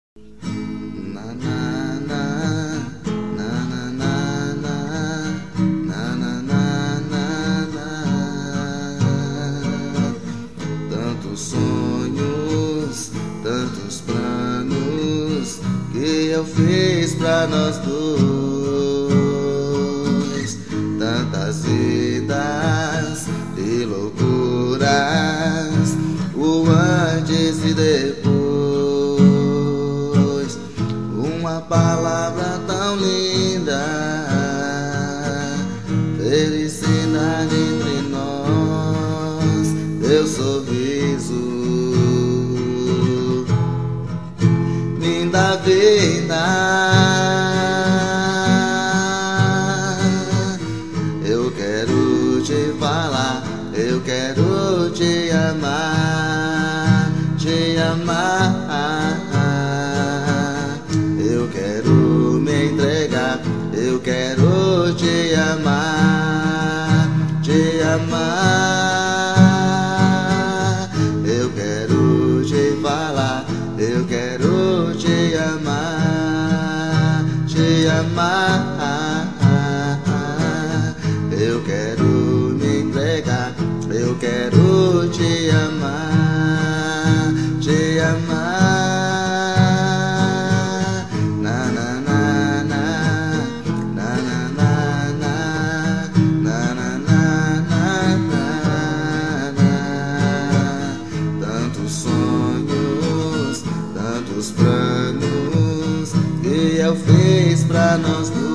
Na na na na na na na na na na na. Tantos sonhos, tantos planos que eu fiz pra nós dois, tantas vidas e loucuras, o antes e depois. Uma palavra tão linda, felicidade entre nós, teu sorriso, linda vida. Eu quero te falar, eu quero te amar, te amar. Eu quero me entregar, eu quero te amar, te amar. Eu quero te falar, eu quero te amar, te amar. Eu quero me entregar, eu quero te amar, te amar. Sonhos, tantos planos que eu fiz pra nós dois.